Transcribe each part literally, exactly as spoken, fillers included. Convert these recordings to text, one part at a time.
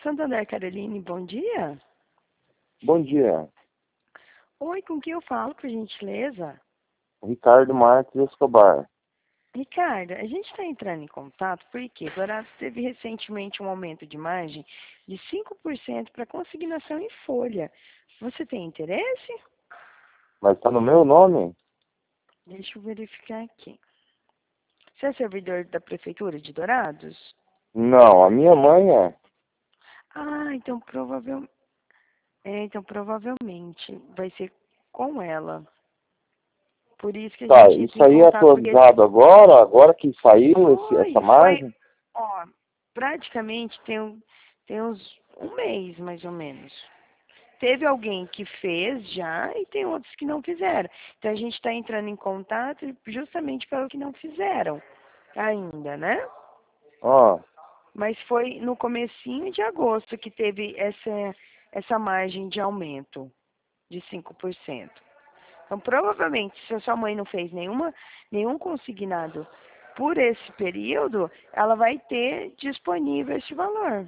Santander, Caroline, bom dia. Bom dia, Oi, com quem eu falo, por gentileza? Ricardo Marques Escobar. Ricardo, a gente está entrando em contato porque Dourados teve recentemente um aumento de margem de cinco por cento para consignação em folha. Você tem interesse? Mas tá no meu nome? Deixa eu verificar aqui. Você é servidor da Prefeitura de Dourados? Não, a minha mãe é. Ah, então provavelmente, é, então provavelmente vai ser com ela. Por isso que a Tá, gente entra isso em aí é contato, porque atualizado agora? Agora que saiu esse, essa foi, foi, margem? ó, praticamente tem, um- tem uns um mês, mais ou menos. Teve alguém que fez já e tem outros que não fizeram. Então a gente está entrando em contato justamente pelo que não fizeram ainda, né? Ó, Mas foi no comecinho de agosto que teve essa, essa margem de aumento de cinco por cento. Então, provavelmente, se a sua mãe não fez nenhuma, nenhum consignado por esse período, ela vai ter disponível esse valor.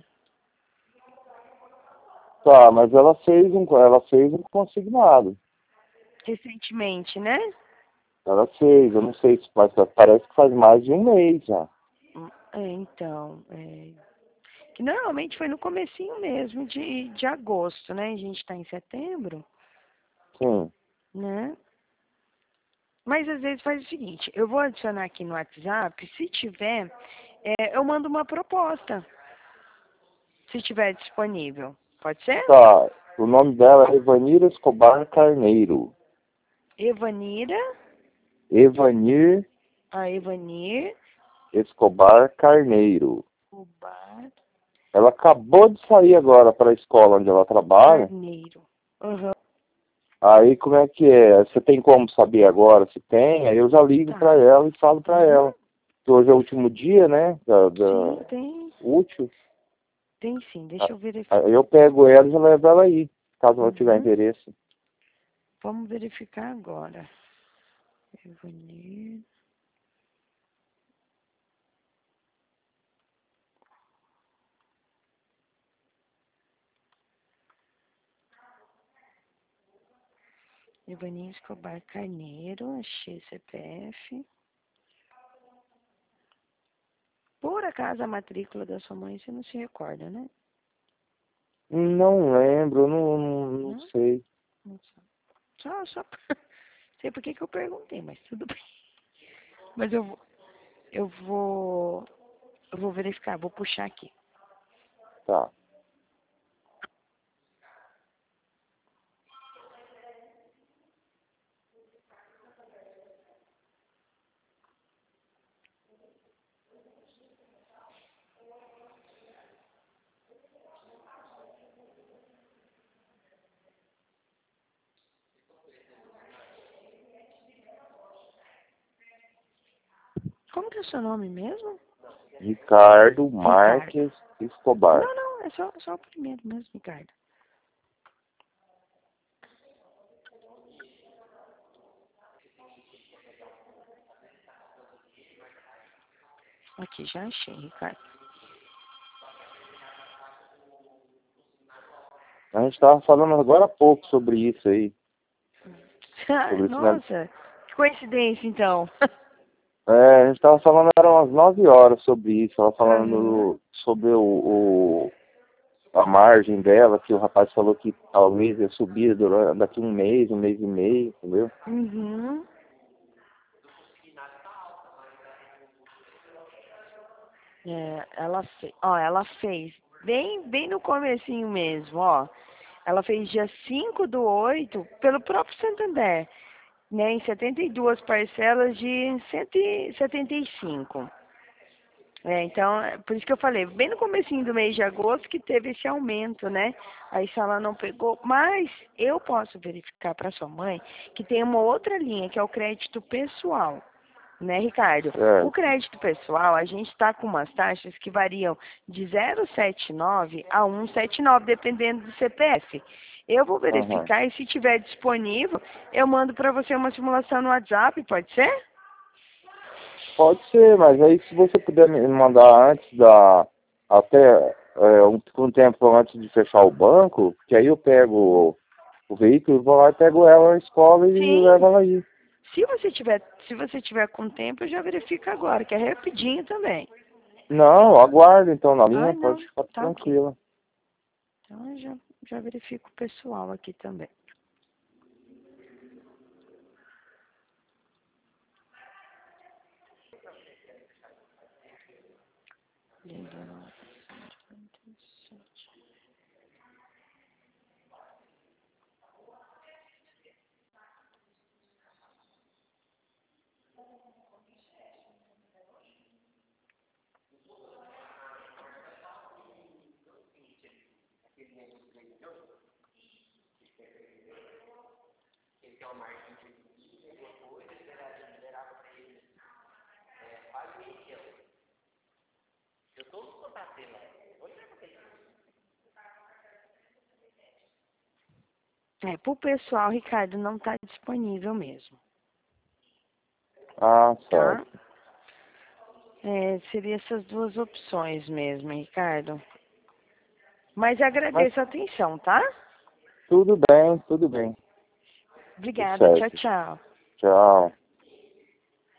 tá, mas ela fez um, ela fez um consignado. Recentemente, né? Ela fez, eu não sei se faz, parece que faz mais de um mês já. Hum, É, então, é, que normalmente foi no comecinho mesmo de, de agosto, né? A gente está em setembro, Sim, né? Mas às vezes faz o seguinte, eu vou adicionar aqui no WhatsApp, se tiver, é, eu mando uma proposta, se tiver disponível. Pode ser? tá. O nome dela é Evanir Escobar Carneiro. Evanira, Evanir a Evanir, Escobar Carneiro. o bar Ela acabou de sair agora para a escola onde ela trabalha. Carneiro. Aham, Aí como é que é? Você tem como saber agora se tem? Aí eu já ligo tá. para ela e falo para Uhum. ela. Que hoje é o último dia, né? Da, Sim, da tem. útil. Tem sim, deixa eu verificar. Aí eu pego ela e já levo ela aí, caso ela tiver Uhum. interesse. Vamos verificar agora. Evanir. Evanir Escobar Carneiro, achei C P F. Por acaso a matrícula da sua mãe você não se recorda, né? Não lembro, não, não, não Não? sei. Não sabe. Só, só. Sei por que que eu perguntei, mas tudo bem. Mas eu vou, eu vou, eu vou verificar, vou puxar aqui. Tá. Como que é o seu nome mesmo? Ricardo Ricardo. Marques Escobar. Não, não, é só, só o primeiro mesmo, Ricardo. Aqui, já achei, Ricardo. A gente estava falando agora há pouco sobre isso aí. Ah, Sobre esse, né? nossa, que coincidência então. É, a gente estava falando, eram umas nove horas sobre isso. Ela Aham. falando sobre o, o a margem dela, que o rapaz falou que talvez ia subir durante, daqui um mês, um mês e meio, entendeu? Uhum. É, ela fez, ó, ela fez bem, bem no comecinho mesmo, ó. Ela fez dia cinco do oito pelo próprio Santander, né, em setenta e duas parcelas de cento e setenta e cinco. É, então, é por isso que eu falei, bem no comecinho do mês de agosto que teve esse aumento, né? Aí se ela não pegou, mas eu posso verificar para sua mãe que tem uma outra linha, que é o crédito pessoal, né, Ricardo? O Certo. crédito pessoal, a gente está com umas taxas que variam de zero vírgula setenta e nove a um vírgula setenta e nove, dependendo do C P F. Eu vou Aham. verificar e se tiver disponível, eu mando para você uma simulação no WhatsApp, pode ser? Pode ser, mas aí se você puder me mandar antes da. Até. é, um, um tempo antes de fechar o banco, que aí eu pego o veículo, vou lá e pego ela na escola e Sim. levo ela aí. Se você tiver, se você tiver com tempo, eu já verifico agora, que é rapidinho também. Não, aguardo então na linha, Ah, não, pode ficar tá ok. tranquila. Então eu já, já verifico o pessoal aqui também. É, pro pessoal, Ricardo, não tá disponível mesmo, Ah, tá? certo. É, seria essas duas opções mesmo, Ricardo. Mas Mas agradeço a atenção, tá? tudo bem, tudo bem. Tudo Obrigada, tchau, certo. tchau. Tchau.